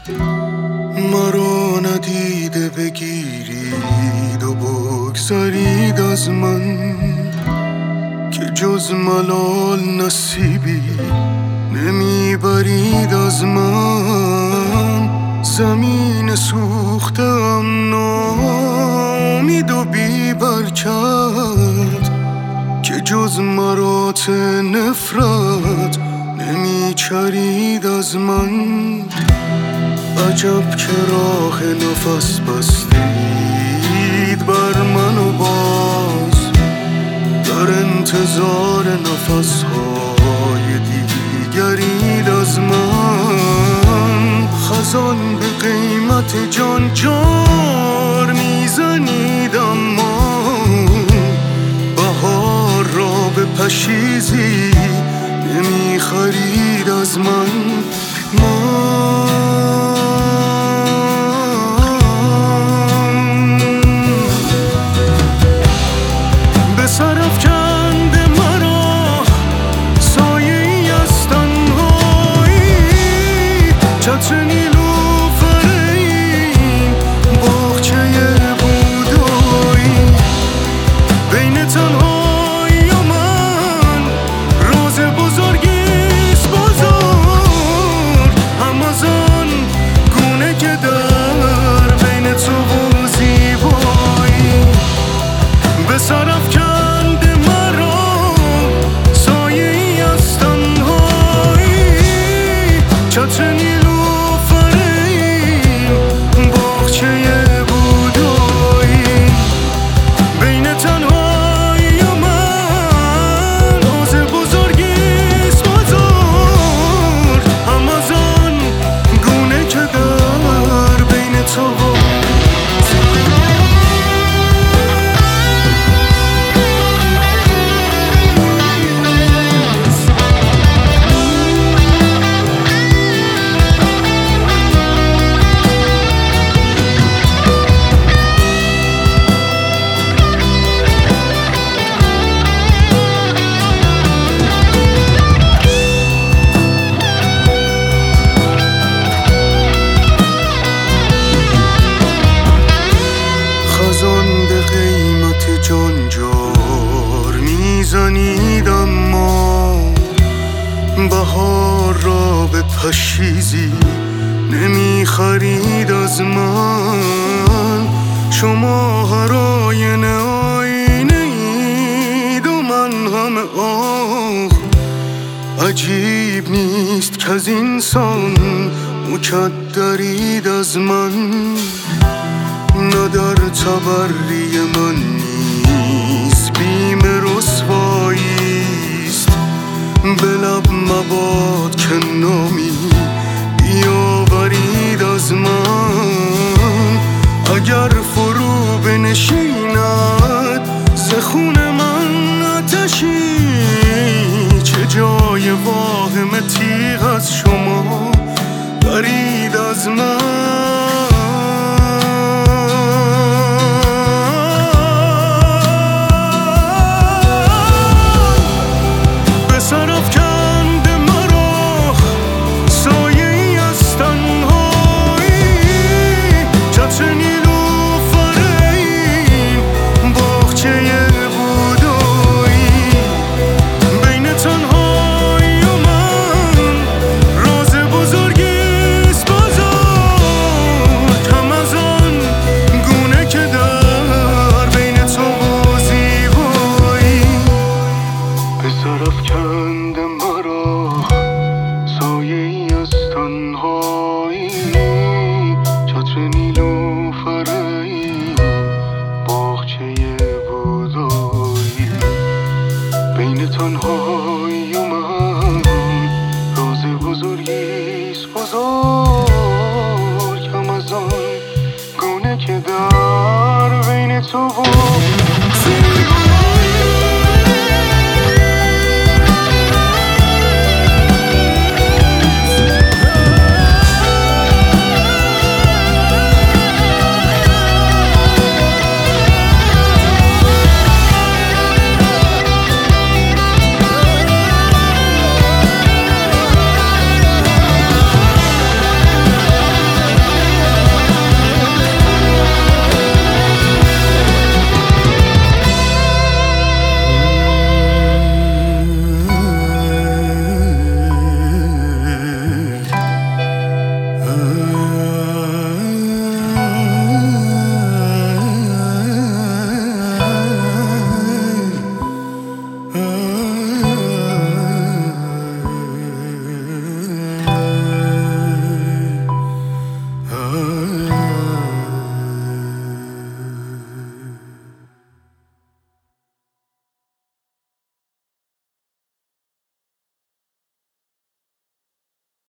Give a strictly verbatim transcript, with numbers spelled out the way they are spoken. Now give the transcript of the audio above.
مرا ندیده بگیرید و بگذارید از من، که جز ملال نصیبی نمیبرید از من. زمین سوختم ناامید و بی برکت، که جز مرات نفرت نمیچرید از من. عجب که راه نفس بستید بر من و باز در انتظار نفسهای دیگرید از من. خزان به قیمت جان جار میزنید، اما بهار را به پشیزی نمیخرید از من. به سر افکنده مرا سایه ای از تنهایی، چتر نیلوفر این باغچه بودایی. بین تنهایی و من راز بزرگیست بزرگ، هم از آن گونه که در بین تو و زیبایی. به سر افکنده مرا سایه ای از تنهایی، چتر نیلوفر این باغچه بودایی. بین تنهایی و من راز بزرگیست بزرگ، هم از آن گونه که در بین تو و جان جار میزنید، اما بهار را به پشیزی نمیخرید از من. شما هر آینه آینه اید و من همه آه. عجیب نیست که از انسان مکدرید از من. نه در تبری من نیست بیم رسواییست، به لب مباد که نامی بیاورید از من. اگر فرو بنشیند ز خون من آتشی، چه جای واهم تیغ از شما برید از من. افکنده مرا سایه ای از تنهایی، چتر نیلوفر این باغچه بودایی. بین تنهایی و من راز بزرگیست بزرگ، هم از آن گونه که در بین تو و